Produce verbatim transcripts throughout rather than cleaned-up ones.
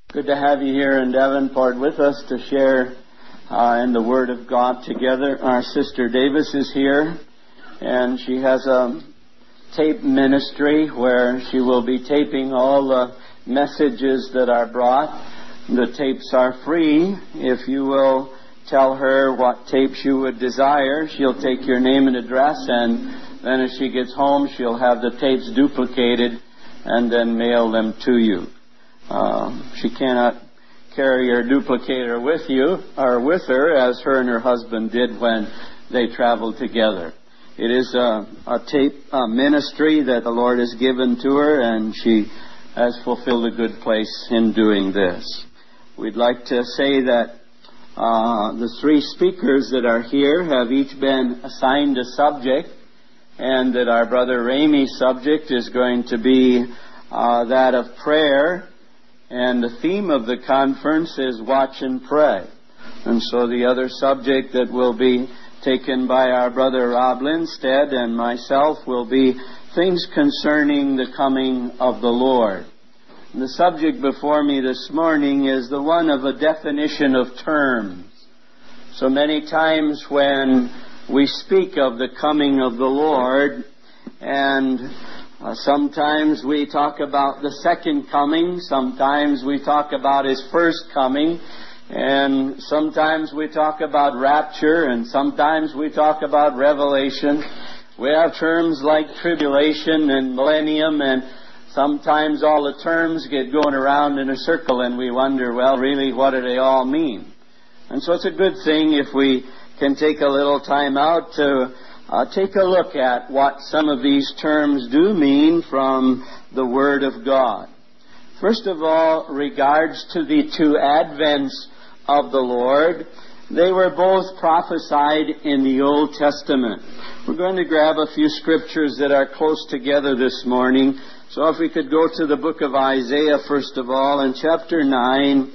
Good to have you here in Devonport with us to share uh, in the Word of God together. Our sister Davis is here, and she has a tape ministry where she will be taping all the messages that are brought. The tapes are free. If you will tell her what tapes you would desire, she'll take your name and address, and then as she gets home, she'll have the tapes duplicated and then mail them to you. Uh, she cannot carry her duplicator with you or with her as her and her husband did when they traveled together. It is a, a tape a ministry that the Lord has given to her, and she has fulfilled a good place in doing this. We'd like to say that uh, the three speakers that are here have each been assigned a subject, and that our brother Ramey's subject is going to be uh, that of prayer. And the theme of the conference is watch and pray. And so the other subject that will be taken by our brother Rob Lindstead and myself will be things concerning the coming of the Lord. And the subject before me this morning is the one of a definition of terms. So many times when we speak of the coming of the Lord, and Uh, sometimes we talk about the second coming, sometimes we talk about His first coming, and sometimes we talk about rapture, and sometimes we talk about revelation. We have terms like tribulation and millennium, and sometimes all the terms get going around in a circle, and we wonder, well, really, what do they all mean? And so it's a good thing if we can take a little time out to Uh, take a look at what some of these terms do mean from the Word of God. First of all, regards to the two advents of the Lord, they were both prophesied in the Old Testament. We're going to grab a few scriptures that are close together this morning. So if we could go to the book of Isaiah, first of all, in chapter nine,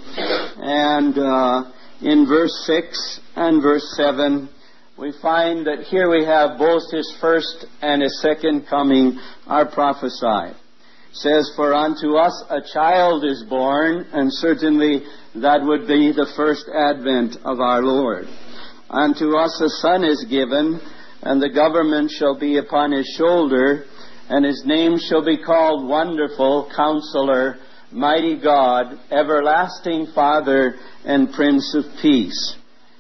and uh, in verse six and verse seven, we find that here we have both His first and His second coming are prophesied. It says, "For unto us a child is born," and certainly that would be the first advent of our Lord. "Unto us a son is given, and the government shall be upon His shoulder, and His name shall be called Wonderful, Counselor, Mighty God, Everlasting Father, and Prince of Peace.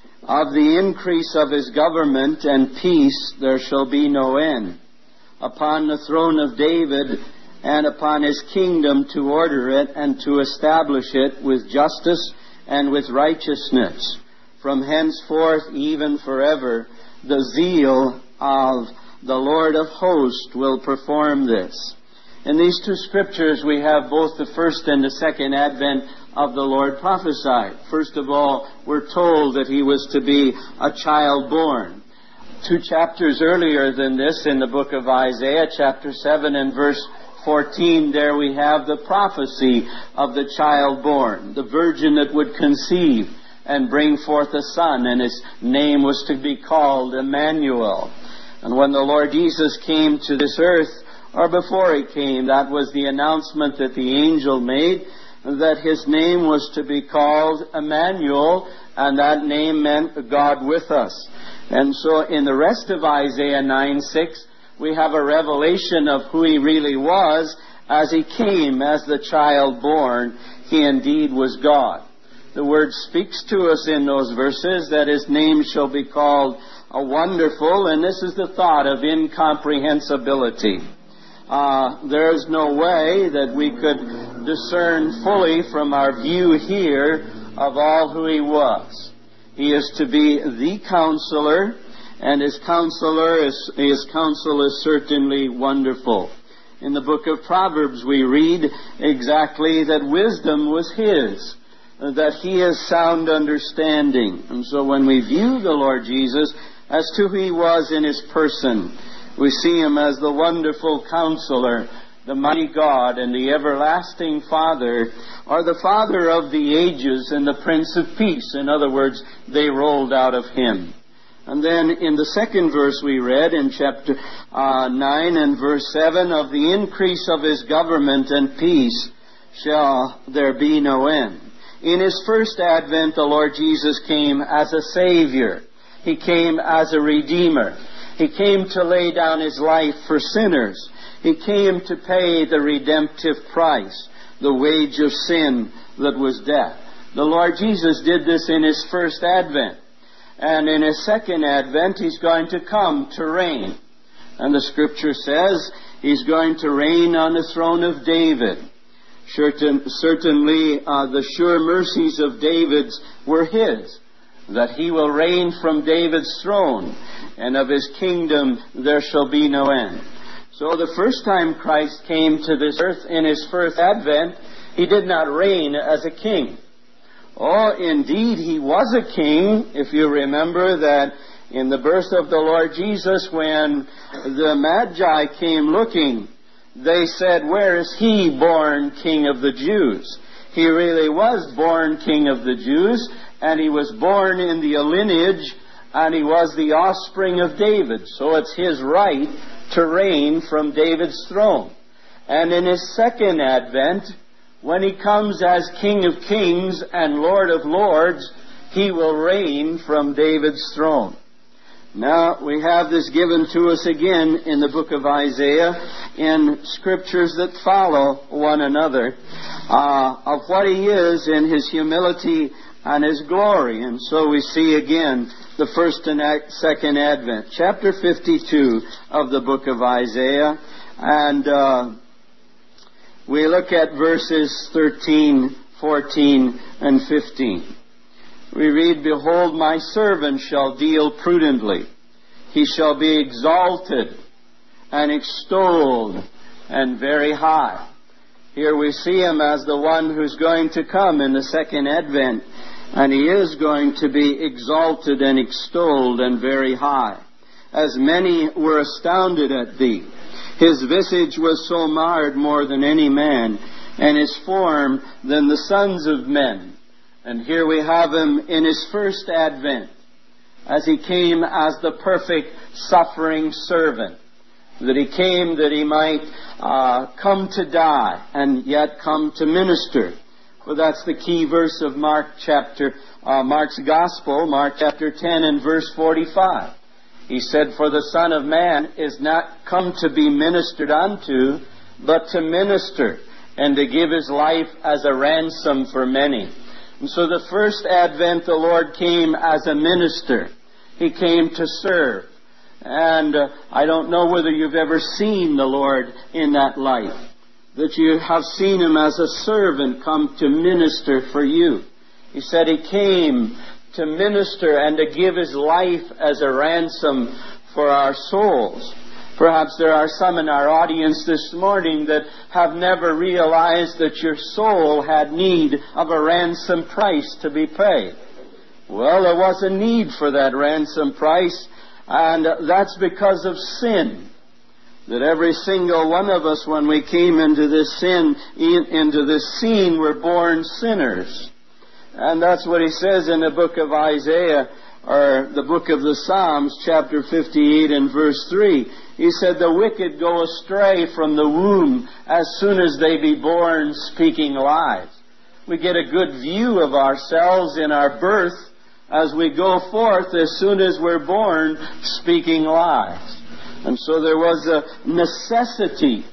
Of the increase of His government and peace there shall be no end, upon the throne of David and upon His kingdom, to order it and to establish it with justice and with righteousness. From henceforth even forever the zeal of the Lord of hosts will perform this." In these two scriptures we have both the first and the second advent of the Lord prophesied. First of all, we're told that He was to be a child born. Two chapters earlier than this, in the book of Isaiah, chapter seven and verse fourteen, there we have the prophecy of the child born, the virgin that would conceive and bring forth a son, and His name was to be called Emmanuel. And when the Lord Jesus came to this earth, or before He came, that was the announcement that the angel made, that His name was to be called Emmanuel, and that name meant God with us. And so in the rest of Isaiah nine six, we have a revelation of who He really was as He came as the child born. He indeed was God. The Word speaks to us in those verses that His name shall be called a Wonderful, and this is the thought of incomprehensibility. Uh, there's no way that we could discern fully from our view here of all who He was. He is to be the Counselor, and His Counselor is, His counsel is certainly wonderful. In the book of Proverbs we read exactly that wisdom was His, that He is sound understanding. And so when we view the Lord Jesus as to who He was in His person, we see Him as the Wonderful Counselor, the Mighty God, and the Everlasting Father, or the Father of the ages and the Prince of Peace. In other words, they rolled out of Him. And then in the second verse we read in chapter uh, nine and verse seven, "Of the increase of His government and peace shall there be no end. In His first advent, the Lord Jesus came as a Savior. He came as a Redeemer. He came to lay down His life for sinners. He came to pay the redemptive price, the wage of sin that was death. The Lord Jesus did this in His first advent. And in His second advent, He's going to come to reign. And the Scripture says He's going to reign on the throne of David. Certain, certainly, uh, the sure mercies of David's were His, that He will reign from David's throne, and of His kingdom there shall be no end. So the first time Christ came to this earth in His first advent, He did not reign as a king. Oh, indeed, He was a king, if you remember that in the birth of the Lord Jesus, when the Magi came looking, they said, "Where is He born King of the Jews?" He really was born King of the Jews, and He was born in the lineage, and He was the offspring of David. So it's His right to reign from David's throne. And in His second advent, when He comes as King of Kings and Lord of Lords, He will reign from David's throne. Now, we have this given to us again in the book of Isaiah, in scriptures that follow one another, uh, of what He is in His humility and His glory. And so we see again the first and second advent. Chapter fifty-two of the book of Isaiah, and uh, we look at verses thirteen, fourteen, and fifteen. We read, "Behold, my servant shall deal prudently. He shall be exalted and extolled and very high." Here we see Him as the one who's going to come in the second advent, and He is going to be exalted and extolled and very high. As many were astounded at Thee. His visage was so marred more than any man, and His form than the sons of men. And here we have Him in His first advent, as He came as the perfect suffering servant, that He came that He might uh, come to die and yet come to minister. Well, that's the key verse of Mark chapter, uh, Mark's Gospel, Mark chapter ten and verse forty-five. He said, "For the Son of Man is not come to be ministered unto, but to minister, and to give His life as a ransom for many." And so the first advent, the Lord came as a minister. He came to serve. And uh, I don't know whether you've ever seen the Lord in that light, that you have seen Him as a servant come to minister for you. He said He came to minister and to give His life as a ransom for our souls. Perhaps there are some in our audience this morning that have never realized that your soul had need of a ransom price to be paid. Well, there was a need for that ransom price, and that's because of sin. That every single one of us, when we came into this sin, into this scene, were born sinners. And that's what He says in the book of Isaiah, or the book of the Psalms, chapter fifty-eight and verse three. He said, "The wicked go astray from the womb as soon as they be born, speaking lies." We get a good view of ourselves in our birth as we go forth as soon as we're born, speaking lies. And so there was a necessity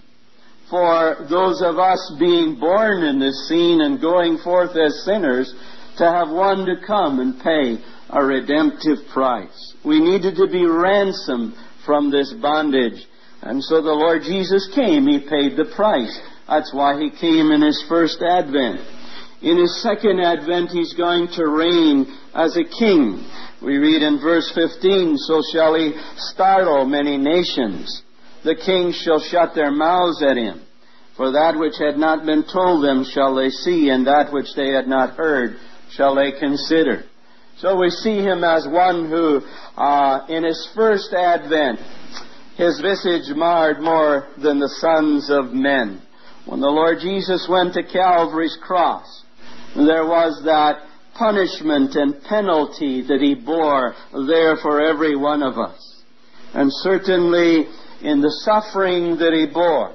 for those of us being born in this scene and going forth as sinners to have one to come and pay a redemptive price. We needed to be ransomed from this bondage. And so the Lord Jesus came. He paid the price. That's why He came in His first advent. In His second advent, He's going to reign as a king. We read in verse fifteen, "So shall He startle many nations. The kings shall shut their mouths at Him. For that which had not been told them shall they see, and that which they had not heard shall they consider." So we see Him as one who, uh, in His first advent, His visage marred more than the sons of men. When the Lord Jesus went to Calvary's cross, there was that punishment and penalty that He bore there for every one of us. And certainly in the suffering that He bore,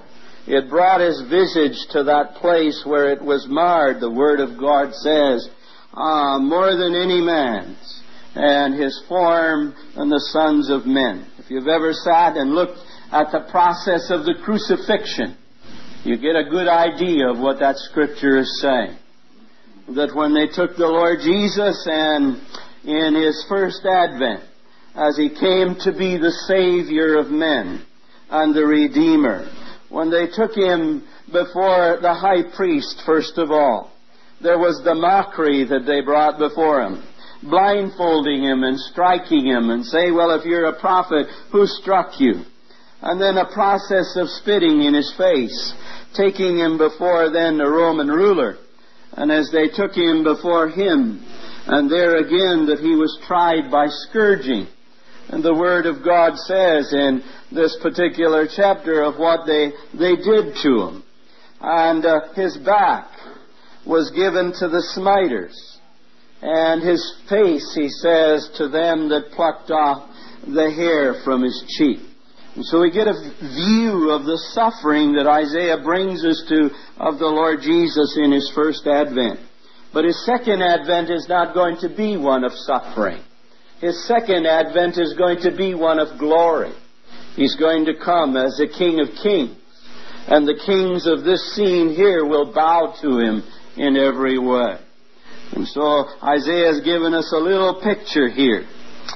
It brought his visage to that place where it was marred, the Word of God says, uh, more than any man's, and his form than the sons of men. If you've ever sat and looked at the process of the crucifixion, you get a good idea of what that Scripture is saying. That when they took the Lord Jesus and in His first advent, as He came to be the Savior of men and the Redeemer, when they took Him before the high priest, first of all, there was the mockery that they brought before Him, blindfolding Him and striking Him and say, well, if you're a prophet, who struck you? And then a process of spitting in His face, taking Him before then the Roman ruler. And as they took Him before him, and there again that He was tried by scourging. And the Word of God says in this particular chapter of what they, they did to Him. And uh, His back was given to the smiters. And His face, He says, to them that plucked off the hair from His cheek. And so we get a view of the suffering that Isaiah brings us to of the Lord Jesus in His first advent. But His second advent is not going to be one of suffering. His second advent is going to be one of glory. He's going to come as the King of Kings. And the kings of this scene here will bow to Him in every way. And so Isaiah has given us a little picture here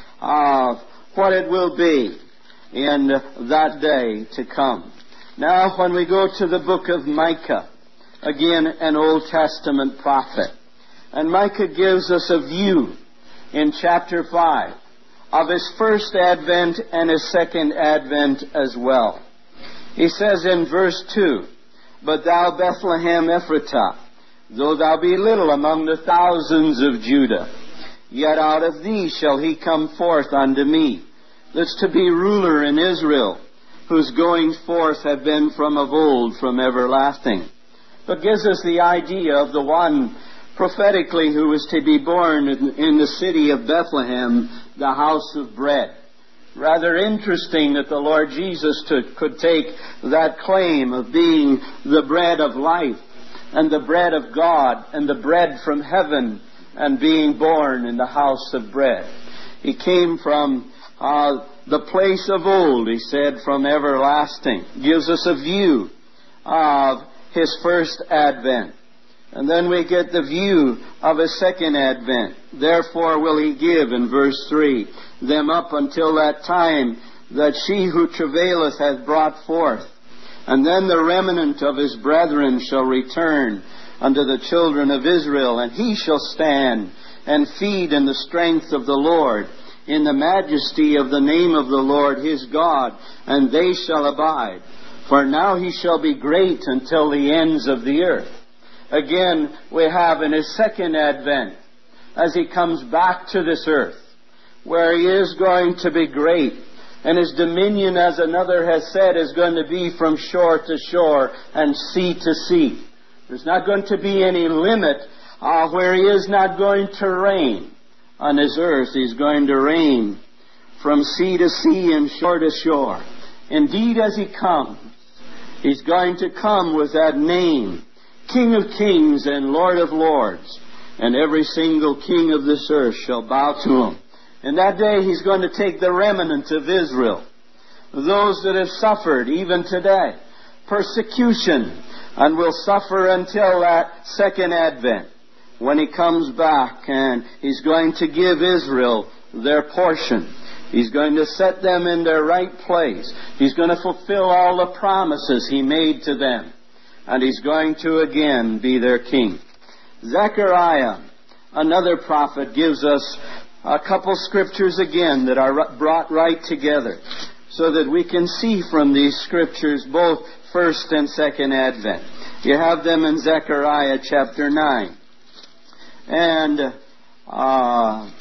of what it will be in that day to come. Now when we go to the book of Micah, again an Old Testament prophet, and Micah gives us a view in chapter five of His first advent and His second advent as well. He says in verse two, But thou, Bethlehem Ephratah, though thou be little among the thousands of Judah, yet out of thee shall He come forth unto me, that's to be ruler in Israel, whose goings forth have been from of old, from everlasting. But gives us the idea of the one prophetically who was to be born in, in the city of Bethlehem, the house of bread. Rather interesting that the Lord Jesus took, could take that claim of being the bread of life and the bread of God and the bread from heaven and being born in the house of bread. He came from uh, the place of old, he said, from everlasting. Gives us a view of His first advent. And then we get the view of His second advent. Therefore will He give, in verse three, them up until that time that she who travaileth hath brought forth. And then the remnant of His brethren shall return unto the children of Israel, and He shall stand and feed in the strength of the Lord, in the majesty of the name of the Lord his God, and they shall abide. For now He shall be great until the ends of the earth. Again, we have in His second advent, as He comes back to this earth, where He is going to be great, and His dominion, as another has said, is going to be from shore to shore and sea to sea. There's not going to be any limit uh, where He is not going to reign on this earth. He's going to reign from sea to sea and shore to shore. Indeed, as He comes, He's going to come with that name, King of Kings and Lord of Lords, and every single king of this earth shall bow to Him. In that day He's going to take the remnant of Israel, those that have suffered even today persecution, and will suffer until that second advent, when He comes back and He's going to give Israel their portion. He's going to set them in their right place. He's going to fulfill all the promises He made to them. And He's going to again be their king. Zechariah, another prophet, gives us a couple scriptures again that are brought right together, so that we can see from these scriptures both first and second advent. You have them in Zechariah chapter nine. And uh,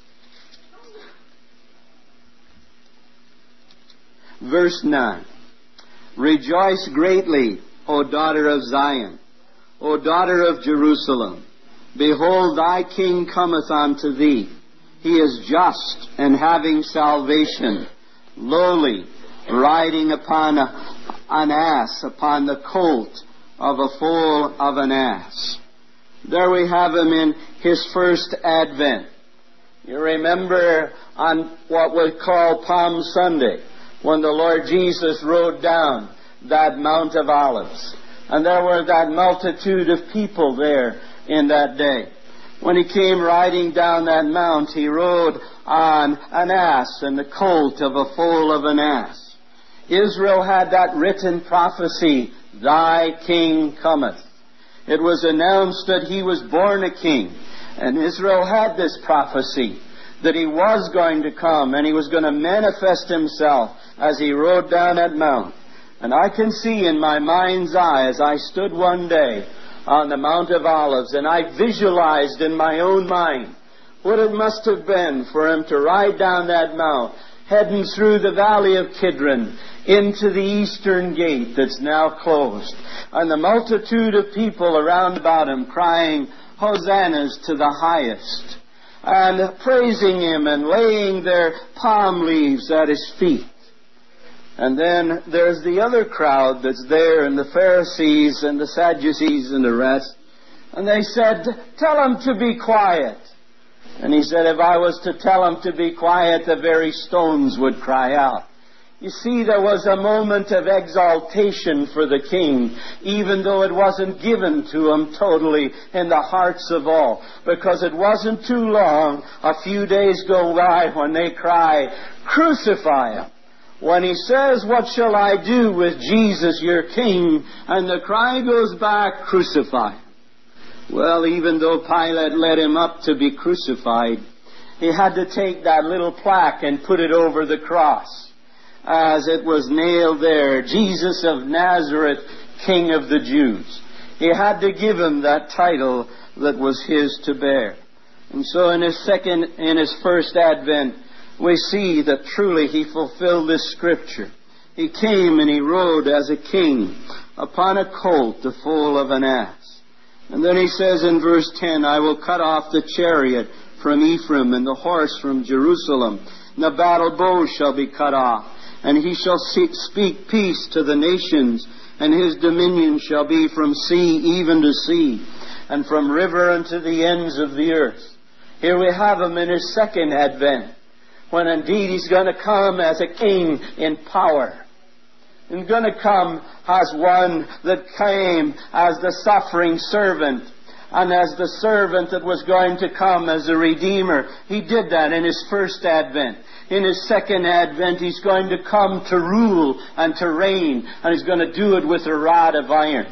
verse nine. Rejoice greatly, O daughter of Zion, O daughter of Jerusalem. Behold, thy king cometh unto thee. He is just and having salvation, lowly, riding upon a, an ass upon the colt of a foal of an ass. There we have him in his first advent. You remember on what we call Palm Sunday, when the Lord Jesus rode down that Mount of Olives. And there were that multitude of people there in that day. When he came riding down that mount, he rode on an ass and the colt of a foal of an ass. Israel had that written prophecy, "Thy king cometh." It was announced that he was born a king. And Israel had this prophecy that he was going to come and he was going to manifest himself as he rode down that mount. And I can see in my mind's eye as I stood one day on the Mount of Olives and I visualized in my own mind what it must have been for him to ride down that mount, heading through the valley of Kidron into the eastern gate that's now closed. And the multitude of people around about him crying, "Hosannas to the highest," and praising him and laying their palm leaves at his feet. And then there's the other crowd that's there, and the Pharisees and the Sadducees and the rest. And they said, "Tell him to be quiet." And he said, "If I was to tell him to be quiet, the very stones would cry out." You see, there was a moment of exaltation for the king, even though it wasn't given to him totally in the hearts of all. Because it wasn't too long, a few days go by, when they cry, "Crucify him." When he says, "What shall I do with Jesus, your king?" and the cry goes back, "Crucify him." Well, even though Pilate led him up to be crucified, he had to take that little plaque and put it over the cross, as it was nailed there, "Jesus of Nazareth, King of the Jews." He had to give him that title that was his to bear. And so in his second, in his first advent, we see that truly he fulfilled this scripture. He came and he rode as a king upon a colt, the foal of an ass. And then he says in verse ten, "I will cut off the chariot from Ephraim and the horse from Jerusalem. And the battle bow shall be cut off. And he shall speak peace to the nations, and his dominion shall be from sea even to sea, and from river unto the ends of the earth." Here we have him in his second advent, when indeed he's going to come as a king in power. He's going to come as one that came as the suffering servant, and as the servant that was going to come as a redeemer. He did that in his first advent. In his second advent, he's going to come to rule and to reign, and he's going to do it with a rod of iron.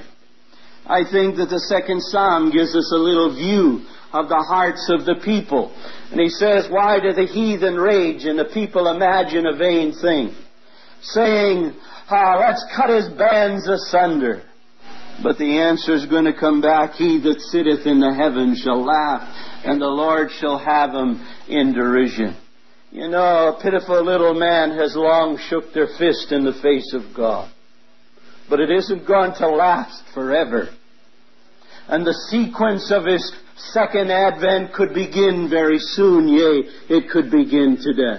I think that the second psalm gives us a little view of the hearts of the people. And he says, "Why do the heathen rage and the people imagine a vain thing? Saying, ah, let's cut his bands asunder." But the answer is going to come back, "He that sitteth in the heavens shall laugh, and the Lord shall have him in derision." You know, a pitiful little man has long shook their fist in the face of God. But it isn't going to last forever. And the sequence of his second advent could begin very soon. Yea, it could begin today.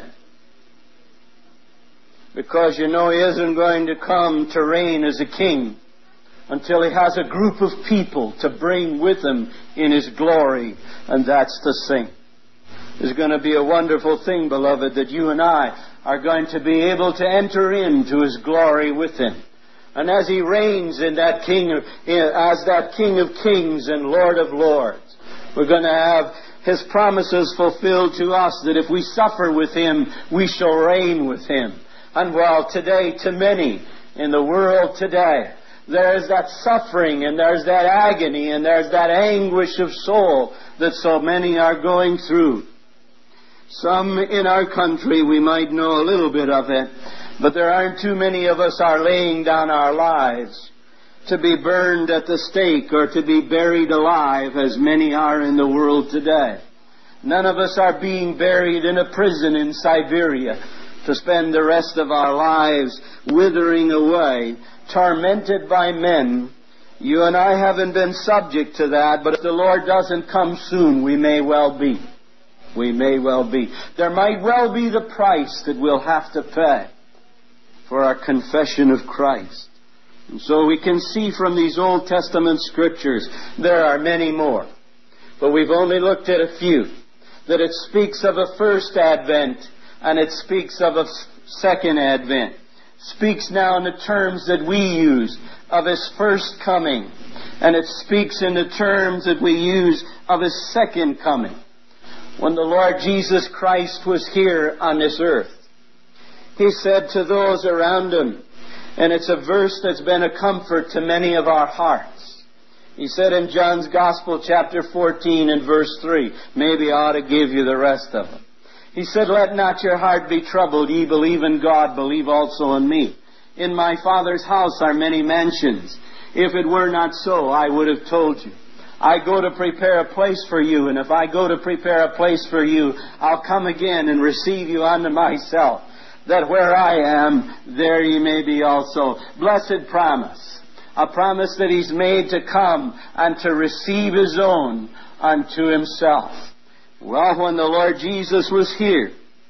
Because you know he isn't going to come to reign as a king until he has a group of people to bring with him in his glory, and that's the saints. It's going to be a wonderful thing, beloved, that you and I are going to be able to enter into his glory with him. And as he reigns in that king, as that King of kings and Lord of lords, we're going to have his promises fulfilled to us, that if we suffer with him, we shall reign with him. And while today, to many in the world today, there's that suffering and there's that agony and there's that anguish of soul that so many are going through. Some in our country, we might know a little bit of it, but there aren't too many of us are laying down our lives to be burned at the stake or to be buried alive, as many are in the world today. None of us are being buried in a prison in Siberia to spend the rest of our lives withering away, tormented by men. You and I haven't been subject to that, but if the Lord doesn't come soon, we may well be. We may well be. There might well be the price that we'll have to pay for our confession of Christ. And so we can see from these Old Testament scriptures, there are many more. But we've only looked at a few. That it speaks of a first advent, and it speaks of a second advent. Speaks now in the terms that we use of His first coming. And it speaks in the terms that we use of His second coming. When the Lord Jesus Christ was here on this earth, He said to those around Him, and it's a verse that's been a comfort to many of our hearts. He said in John's Gospel, chapter fourteen and verse three, maybe I ought to give you the rest of it. He said, "Let not your heart be troubled. Ye believe in God, believe also in me. In my Father's house are many mansions. If it were not so, I would have told you. I go to prepare a place for you, and if I go to prepare a place for you, I'll come again and receive you unto myself, that where I am, there ye may be also." Blessed promise. A promise that He's made to come and to receive His own unto Himself. Well, when the Lord Jesus was here,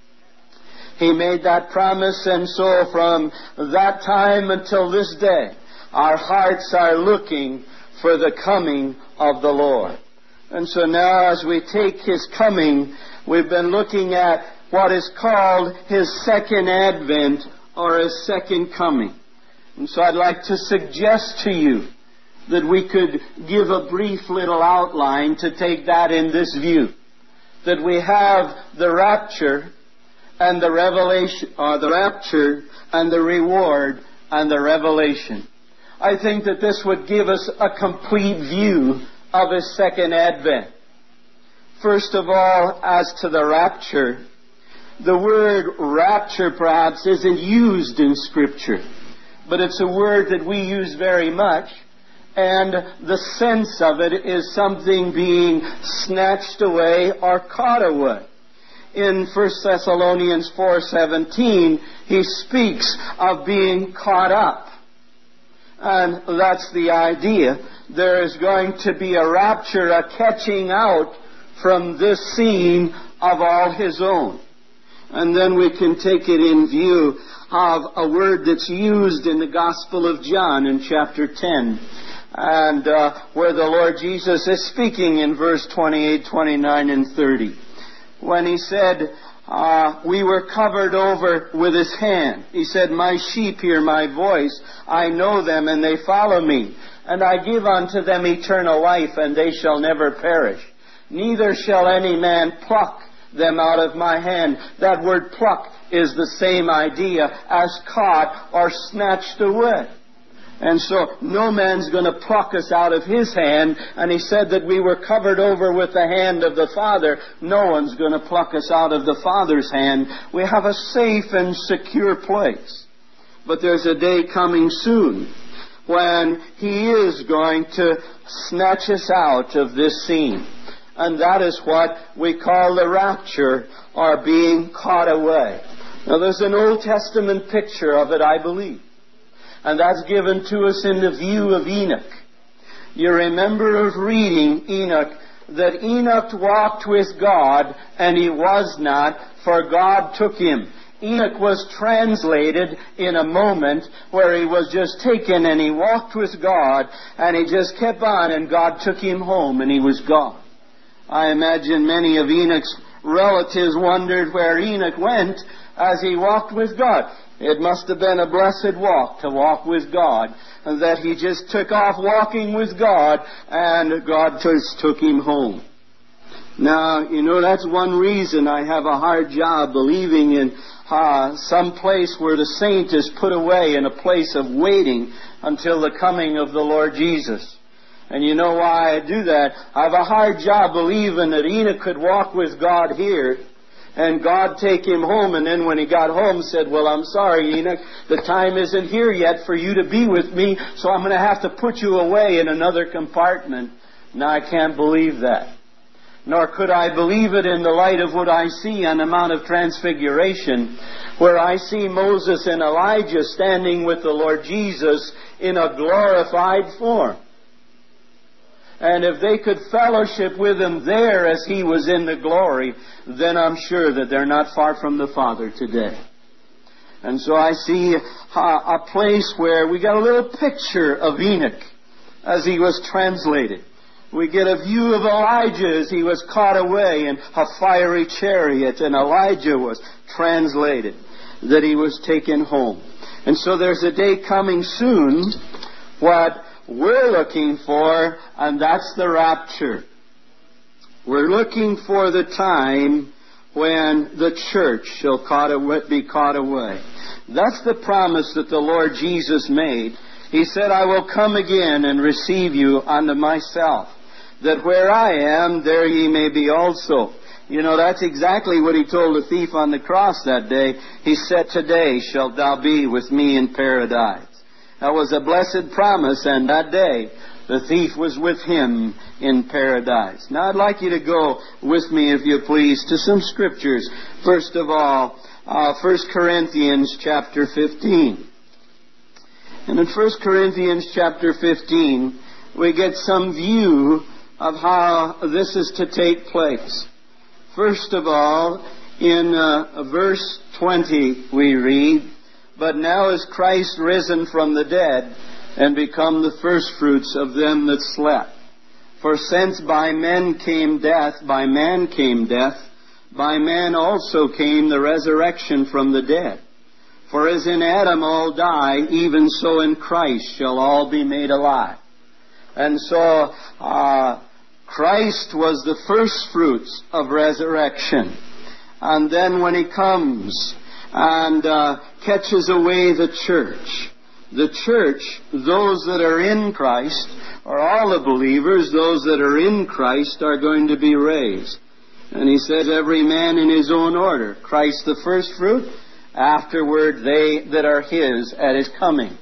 He made that promise, and so from that time until this day, our hearts are looking for the coming of the Lord. And so now as we take His coming, we've been looking at what is called His second advent or His second coming. And so I'd like to suggest to you that we could give a brief little outline to take that in this view. That we have the rapture and the revelation, or the rapture and the reward and the revelation. I think that this would give us a complete view of His second advent. First of all, as to the rapture, the word rapture perhaps isn't used in Scripture, but it's a word that we use very much, and the sense of it is something being snatched away or caught away. In First Thessalonians four seventeen, he speaks of being caught up. And that's the idea. There is going to be a rapture, a catching out from this scene of all His own. And then we can take it in view of a word that's used in the Gospel of John in chapter ten. And uh, where the Lord Jesus is speaking in verse twenty-eight, twenty-nine, and thirty. When He said, uh, we were covered over with His hand. He said, "My sheep hear my voice. I know them, and they follow me. And I give unto them eternal life, and they shall never perish. Neither shall any man pluck them out of my hand." That word pluck is the same idea as caught or snatched away. And so no man's going to pluck us out of His hand. And He said that we were covered over with the hand of the Father. No one's going to pluck us out of the Father's hand. We have a safe and secure place. But there's a day coming soon when He is going to snatch us out of this scene. And that is what we call the rapture, or being caught away. Now there's an Old Testament picture of it, I believe. And that's given to us in the view of Enoch. You remember of reading Enoch, that Enoch walked with God, and he was not, for God took him. Enoch was translated in a moment where he was just taken, and he walked with God, and he just kept on, and God took him home, and he was gone. I imagine many of Enoch's relatives wondered where Enoch went as he walked with God. It must have been a blessed walk to walk with God, and that he just took off walking with God, and God just took him home. Now, you know, that's one reason I have a hard job believing in uh, some place where the saint is put away in a place of waiting until the coming of the Lord Jesus. And you know why I do that? I have a hard job believing that Enoch could walk with God here, and God take him home, and then when he got home said, "Well, I'm sorry, Enoch, the time isn't here yet for you to be with me, so I'm going to have to put you away in another compartment." Now, I can't believe that. Nor could I believe it in the light of what I see on the Mount of Transfiguration, where I see Moses and Elijah standing with the Lord Jesus in a glorified form. And if they could fellowship with Him there as He was in the glory, then I'm sure that they're not far from the Father today. And so I see a, a place where we got a little picture of Enoch as he was translated. We get a view of Elijah as he was caught away in a fiery chariot, and Elijah was translated, that he was taken home. And so there's a day coming soon, what we're looking for, and that's the rapture. We're looking for the time when the church shall be caught away. That's the promise that the Lord Jesus made. He said, I will come again and receive you unto myself, that where I am, there ye may be also. You know, that's exactly what he told the thief on the cross that day. He said, today shalt thou be with me in paradise. That was a blessed promise, and that day the thief was with him in paradise. Now I'd like you to go with me, if you please, to some scriptures. First of all, uh, First Corinthians chapter fifteen. And in First Corinthians chapter fifteen, we get some view of how this is to take place. First of all, in uh, verse twenty we read, but now is Christ risen from the dead, and become the firstfruits of them that slept. For since by men came death, by man came death, by man also came the resurrection from the dead. For as in Adam all die, even so in Christ shall all be made alive. And so, uh, Christ was the firstfruits of resurrection. And then when He comes and uh, catches away the church, the church, those that are in Christ, or all the believers, those that are in Christ, are going to be raised. And He says, every man in his own order. Christ the firstfruit, afterward they that are His at His coming.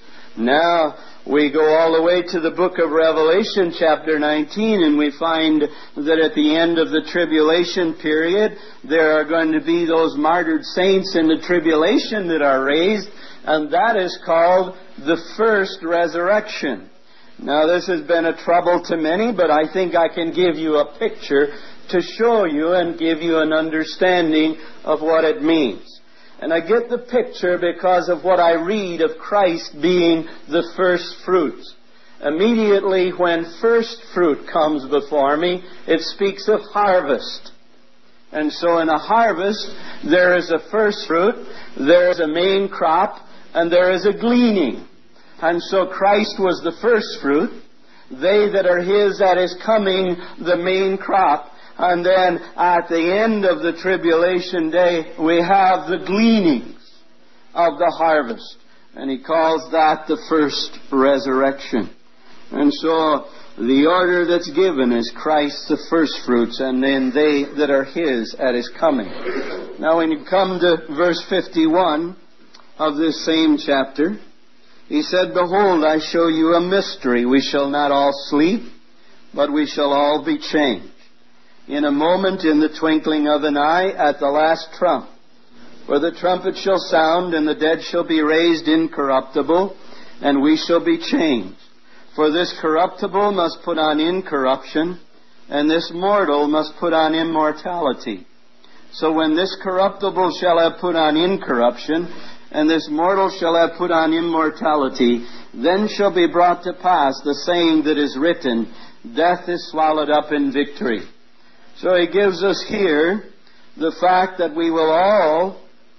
Now, we go all the way to the book of Revelation, chapter nineteen, and we find that at the end of the tribulation period, there are going to be those martyred saints in the tribulation that are raised, and that is called the first resurrection. Now, this has been a trouble to many, but I think I can give you a picture to show you and give you an understanding of what it means. And I get the picture because of what I read of Christ being the first fruits. Immediately when first fruit comes before me, it speaks of harvest. And so in a harvest, there is a first fruit, there is a main crop, and there is a gleaning. And so Christ was the first fruit. They that are His at His coming, the main crop. And then at the end of the tribulation day, we have the gleanings of the harvest. And He calls that the first resurrection. And so the order that's given is Christ the first fruits, and then they that are His at His coming. Now when you come to verse fifty-one of this same chapter, He said, behold, I show you a mystery. We shall not all sleep, but we shall all be changed. In a moment, in the twinkling of an eye, at the last trump. For the trumpet shall sound, and the dead shall be raised incorruptible, and we shall be changed. For this corruptible must put on incorruption, and this mortal must put on immortality. So when this corruptible shall have put on incorruption, and this mortal shall have put on immortality, then shall be brought to pass the saying that is written, death is swallowed up in victory. So He gives us here the fact that we will all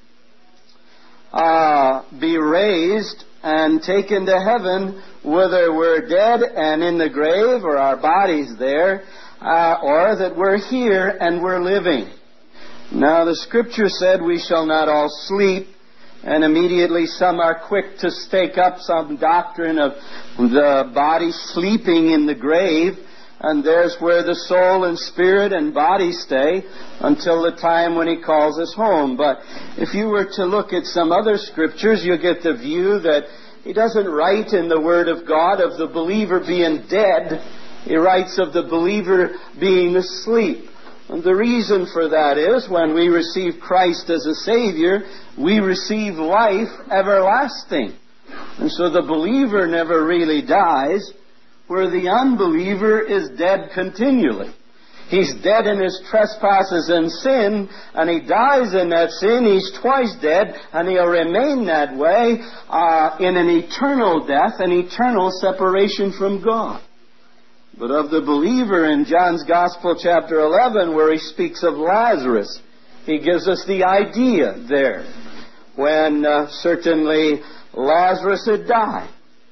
uh, be raised and taken to heaven, whether we're dead and in the grave or our bodies there, uh, or that we're here and we're living. Now the Scripture said we shall not all sleep, and immediately some are quick to stake up some doctrine of the body sleeping in the grave. And there's where the soul and spirit and body stay until the time when He calls us home. But if you were to look at some other scriptures, you'll get the view that He doesn't write in the Word of God of the believer being dead. He writes of the believer being asleep. And the reason for that is when we receive Christ as a Savior, we receive life everlasting. And so the believer never really dies, where the unbeliever is dead continually. He's dead in his trespasses and sin, and he dies in that sin. He's twice dead, and he'll remain that way uh, in an eternal death, an eternal separation from God. But of the believer in John's Gospel, chapter eleven, where he speaks of Lazarus, he gives us the idea there. When uh, certainly Lazarus had died.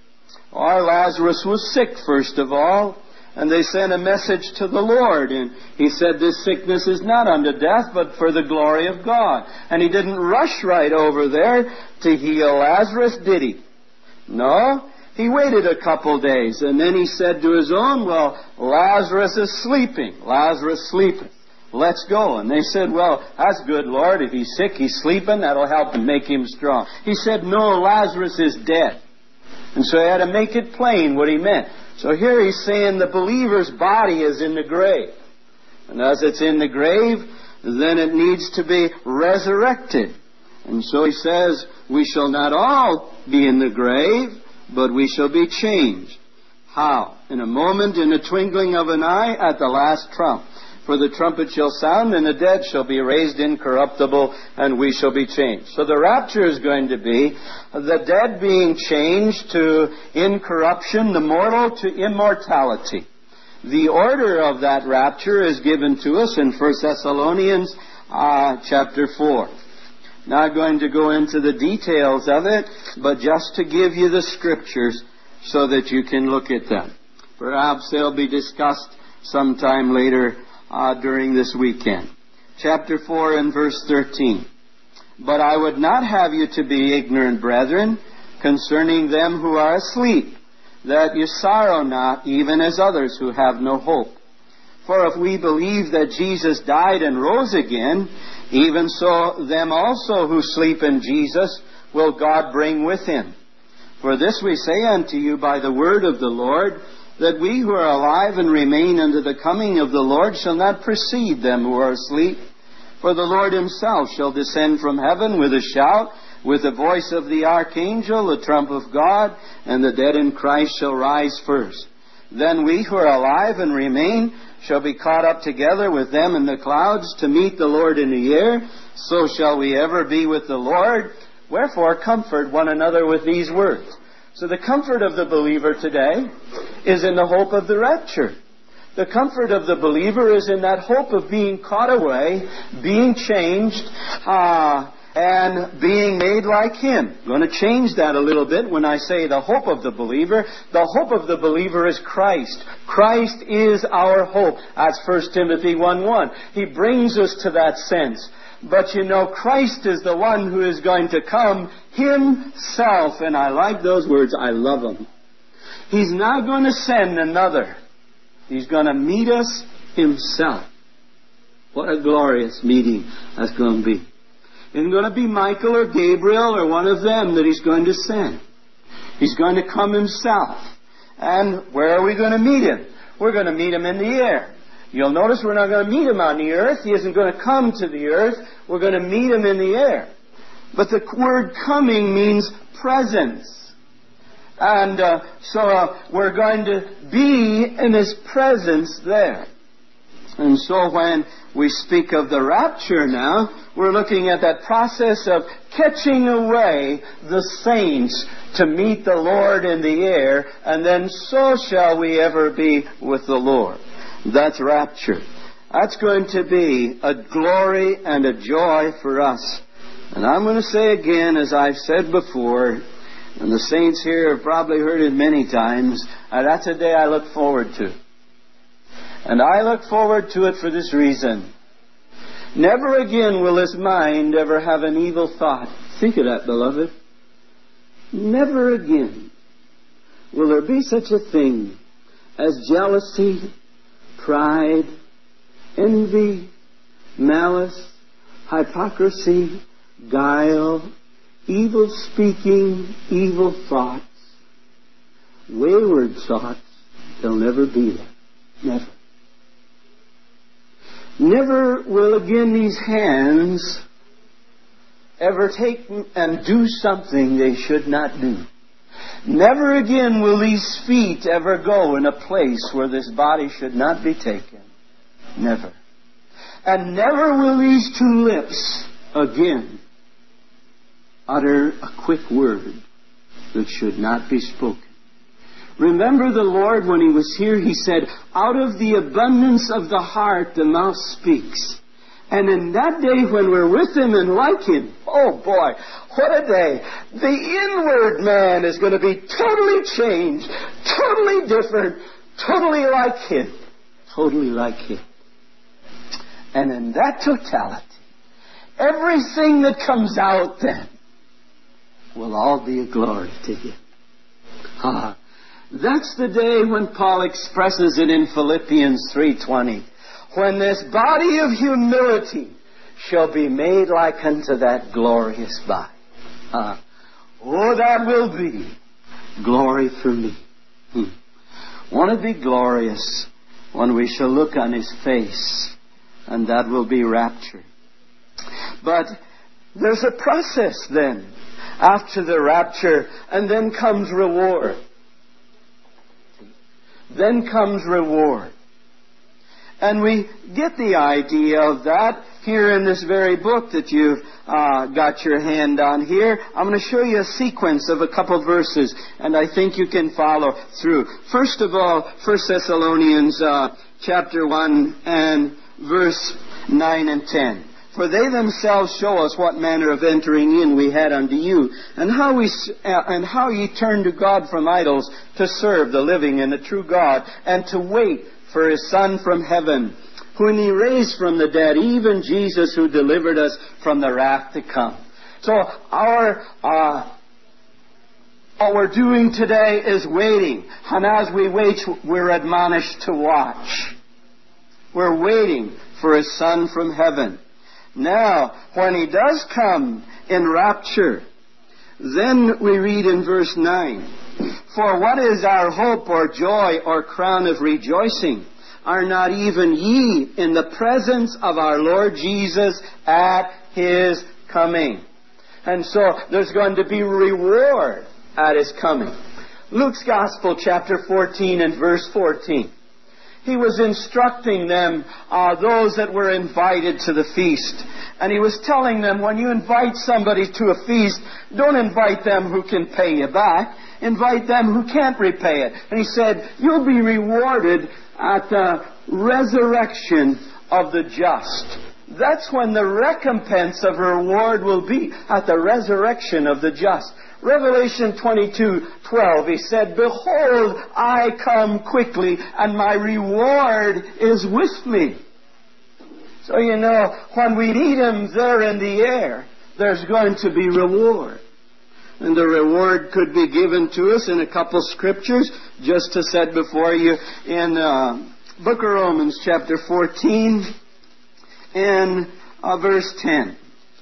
Or Lazarus was sick, first of all, and they sent a message to the Lord. And he said, this sickness is not unto death, but for the glory of God. And he didn't rush right over there to heal Lazarus, did he? No. He waited a couple days, and then he said to his own, well, Lazarus is sleeping. Lazarus sleeping. Let's go. And they said, well, that's good, Lord. If he's sick, he's sleeping. That'll help and make him strong. He said, no, Lazarus is dead. And so he had to make it plain what he meant. So here he's saying the believer's body is in the grave. And as it's in the grave, then it needs to be resurrected. And so he says, we shall not all be in the grave, but we shall be changed. How? In a moment, in a twinkling of an eye, at the last trump. For the trumpet shall sound, and the dead shall be raised incorruptible, and we shall be changed. So the rapture is going to be the dead being changed to incorruption, the mortal to immortality. The order of that rapture is given to us in First Thessalonians uh, chapter four. Not going to go into the details of it, but just to give you the scriptures so that you can look at them. Perhaps they'll be discussed sometime later Uh, during this weekend. Chapter four and verse thirteen. But I would not have you to be ignorant, brethren, concerning them who are asleep, that you sorrow not, even as others who have no hope. For if we believe that Jesus died and rose again, even so them also who sleep in Jesus will God bring with him. For this we say unto you by the word of the Lord, that we who are alive and remain unto the coming of the Lord shall not precede them who are asleep. For the Lord himself shall descend from heaven with a shout, with the voice of the archangel, the trump of God, and the dead in Christ shall rise first. Then we who are alive and remain shall be caught up together with them in the clouds to meet the Lord in the air. So shall we ever be with the Lord. Wherefore comfort one another with these words. So the comfort of the believer today is in the hope of the rapture. The comfort of the believer is in that hope of being caught away, being changed, uh, and being made like him. I'm going to change that a little bit when I say the hope of the believer. The hope of the believer is Christ. Christ is our hope. That's First Timothy one one. He brings us to that sense. But you know, Christ is the one who is going to come himself. And I like those words. I love them. He's not going to send another. He's going to meet us himself. What a glorious meeting that's going to be. It isn't going to be Michael or Gabriel or one of them that he's going to send. He's going to come himself. And where are we going to meet him? We're going to meet him in the air. You'll notice we're not going to meet him on the earth. He isn't going to come to the earth. We're going to meet him in the air. But the word coming means presence. And uh, so uh, we're going to be in his presence there. And so when we speak of the rapture now, we're looking at that process of catching away the saints to meet the Lord in the air, and then so shall we ever be with the Lord. That's rapture. That's going to be a glory and a joy for us. And I'm going to say again, as I've said before, and the saints here have probably heard it many times, uh, that's a day I look forward to. And I look forward to it for this reason. Never again will this mind ever have an evil thought. Think of that, beloved. Never again will there be such a thing as jealousy, pride, envy, malice, hypocrisy, guile, evil speaking, evil thoughts, wayward thoughts. They'll never be there. Never. Never will again these hands ever take and do something they should not do. Never again will these feet ever go in a place where this body should not be taken. Never. And never will these two lips again utter a quick word that should not be spoken. Remember the Lord, when He was here, He said, out of the abundance of the heart the mouth speaks. And in that day when we're with Him and like Him, oh boy, what a day. The inward man is going to be totally changed, totally different, totally like Him. Totally like Him. And in that totality, everything that comes out then will all be a glory to Him. Ah, that's the day when Paul expresses it in Philippians three twenty. When this body of humility shall be made like unto that glorious body. Uh, oh, that will be glory for me. Hmm. Want to be glorious when we shall look on His face, and that will be rapture. But there's a process then after the rapture, and then comes reward. Then comes reward. And we get the idea of that here in this very book that you've uh, got your hand on here. I'm going to show you a sequence of a couple verses, and I think you can follow through. First of all, First Thessalonians uh, chapter one and verse nine and ten. For they themselves show us what manner of entering in we had unto you, and how we uh, and how ye turned to God from idols to serve the living and the true God, and to wait for His Son from heaven, whom He raised from the dead, even Jesus, who delivered us from the wrath to come. So our uh, what we're doing today is waiting, and as we wait, we're admonished to watch. We're waiting for His Son from heaven. Now, when He does come in rapture, then we read in verse nine, for what is our hope or joy or crown of rejoicing? Are not even ye in the presence of our Lord Jesus at His coming? And so there's going to be reward at His coming. Luke's Gospel, chapter fourteen and verse fourteen. He was instructing them, uh, those that were invited to the feast. And He was telling them, when you invite somebody to a feast, don't invite them who can pay you back. Invite them who can't repay it. And He said, you'll be rewarded at the resurrection of the just. That's when the recompense of reward will be, at the resurrection of the just. Revelation twenty-two twelve, He said, behold, I come quickly, and my reward is with me. So you know, when we meet Him there in the air, there's going to be reward. And the reward could be given to us in a couple scriptures, just to set before you in uh, Book of Romans, chapter fourteen, and uh, verse ten.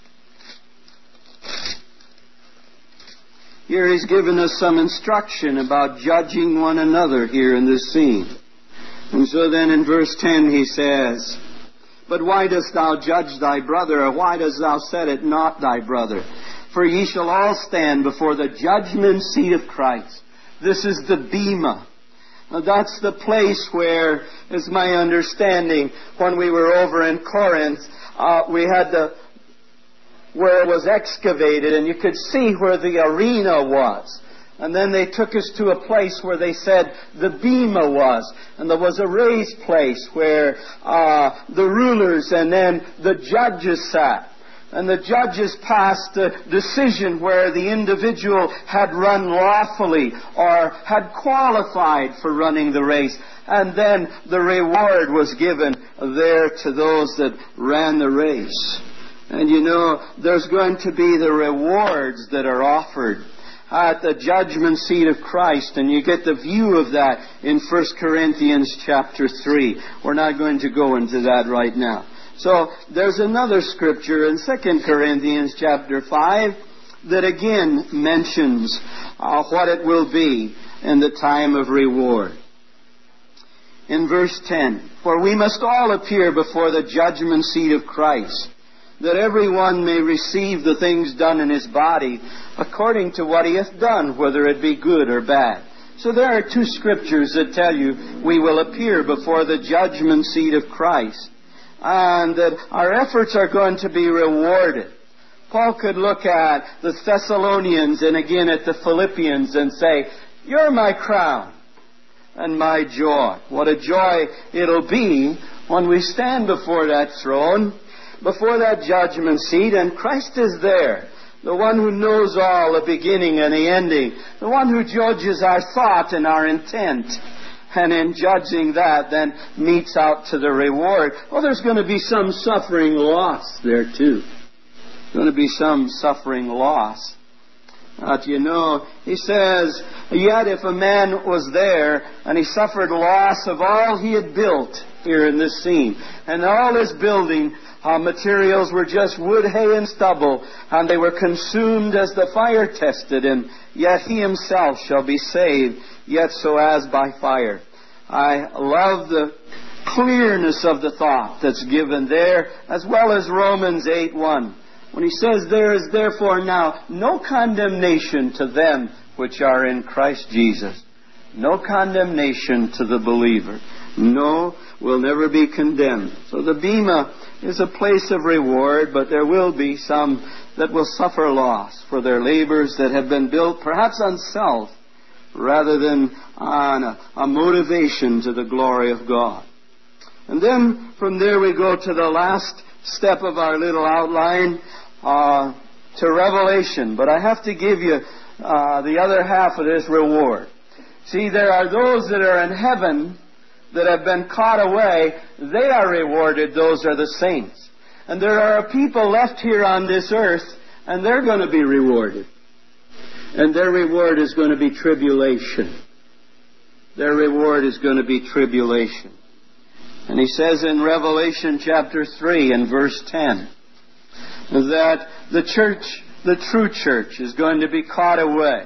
Here He's given us some instruction about judging one another here in this scene. And so then in verse ten He says, but why dost thou judge thy brother, or why dost thou set it not thy brother? For ye shall all stand before the judgment seat of Christ. This is the bema. Now that's the place where, is my understanding, when we were over in Corinth, uh, we had the where it was excavated, and you could see where the arena was. And then they took us to a place where they said the bema was. And there was a raised place where uh, the rulers and then the judges sat. And the judges passed a decision where the individual had run lawfully or had qualified for running the race. And then the reward was given there to those that ran the race. And you know, there's going to be the rewards that are offered at the judgment seat of Christ. And you get the view of that in First Corinthians chapter three. We're not going to go into that right now. So there's another scripture in Second Corinthians chapter five that again mentions uh, what it will be in the time of reward. In verse ten, for we must all appear before the judgment seat of Christ, that every one may receive the things done in his body according to what he hath done, whether it be good or bad. So there are two scriptures that tell you we will appear before the judgment seat of Christ, and that our efforts are going to be rewarded. Paul could look at the Thessalonians and again at the Philippians and say, "You're my crown and my joy." What a joy it'll be when we stand before that throne, before that judgment seat, and Christ is there, the one who knows all, the beginning and the ending, the one who judges our thought and our intent, and in judging that then metes out to the reward. Well, there's going to be some suffering loss there too. There's going to be some suffering loss. But you know, he says, yet if a man was there and he suffered loss of all he had built here in this scene, and all his building uh, materials were just wood, hay, and stubble, and they were consumed as the fire tested him, yet he himself shall be saved, yet so as by fire. I love the clearness of the thought that's given there, as well as Romans eight one. When he says, "There is therefore now no condemnation to them which are in Christ Jesus." No condemnation to the believer. No, will never be condemned. So the Bema is a place of reward, but there will be some that will suffer loss for their labors that have been built perhaps on self rather than on a, a motivation to the glory of God. And then from there we go to the last step of our little outline, uh, to Revelation. But I have to give you uh, the other half of this reward. See, there are those that are in heaven that have been caught away. They are rewarded. Those are the saints. And there are people left here on this earth, and they're going to be rewarded. And their reward is going to be tribulation. Their reward is going to be tribulation. And he says in Revelation chapter three and verse ten that the church, the true church, is going to be caught away.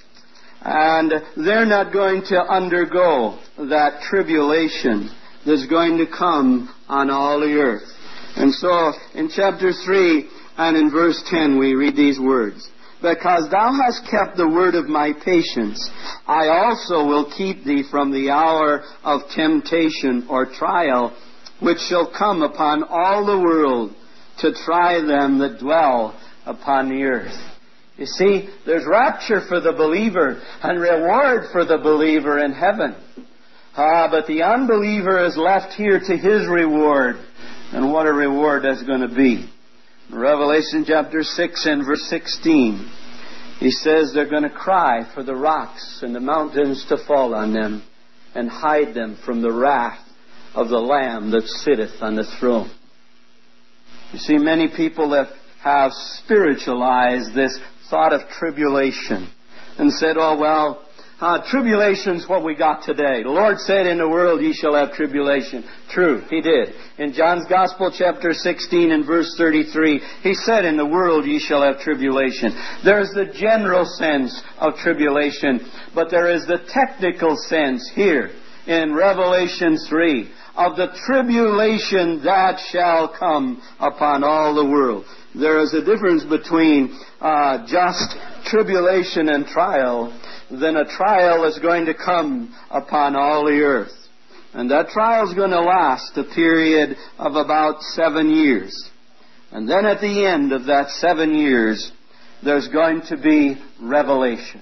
And they're not going to undergo that tribulation that's going to come on all the earth. And so in chapter three and in verse ten we read these words. "Because thou hast kept the word of my patience, I also will keep thee from the hour of temptation or trial, which shall come upon all the world to try them that dwell upon the earth." You see, there's rapture for the believer and reward for the believer in heaven. Ah, but the unbeliever is left here to his reward. And what a reward that's going to be. In Revelation chapter six and verse sixteen, he says they're going to cry for the rocks and the mountains to fall on them and hide them from the wrath of the Lamb that sitteth on the throne. You see, many people that have spiritualized this thought of tribulation and said, oh, well, uh, tribulation's what we got today. The Lord said, "In the world ye shall have tribulation." True, He did. In John's Gospel, chapter sixteen and verse thirty-three, He said, "In the world ye shall have tribulation." There's the general sense of tribulation, but there is the technical sense here in Revelation three of the tribulation that shall come upon all the world. There is a difference between uh, just tribulation and trial. Then a trial is going to come upon all the earth. And that trial is going to last a period of about seven years. And then at the end of that seven years, there's going to be revelation.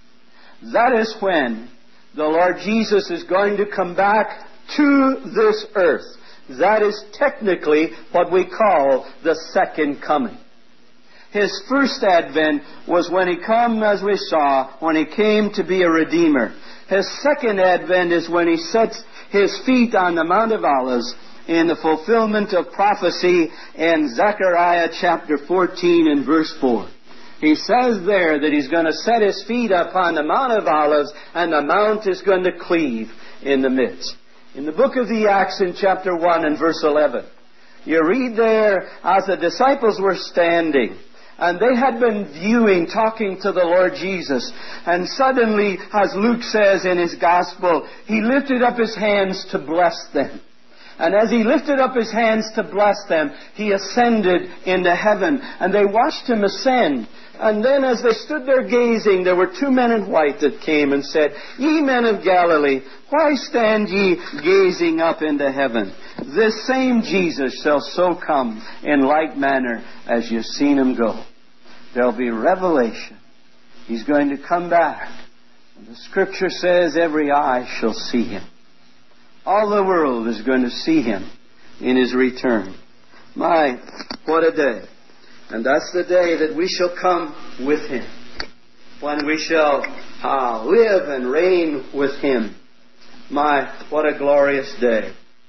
That is when the Lord Jesus is going to come back to this earth. That is technically what we call the second coming. His first advent was when He came, as we saw, when He came to be a Redeemer. His second advent is when He sets His feet on the Mount of Olives in the fulfillment of prophecy in Zechariah chapter fourteen and verse four. He says there that He's going to set His feet upon the Mount of Olives, and the mount is going to cleave in the midst. In the book of the Acts in chapter one and verse eleven, you read there, as the disciples were standing, and they had been viewing, talking to the Lord Jesus, and suddenly, as Luke says in his Gospel, He lifted up His hands to bless them. And as He lifted up His hands to bless them, He ascended into heaven. And they watched Him ascend. And then as they stood there gazing, there were two men in white that came and said, Ye men of Galilee, why stand ye gazing up into heaven? This same Jesus shall so come in like manner as you've seen Him go. There'll be revelation. He's going to come back. And the Scripture says every eye shall see Him. All the world is going to see Him in His return. My, what a day. And that's the day that we shall come with Him. When we shall uh, live and reign with Him. My, what a glorious day.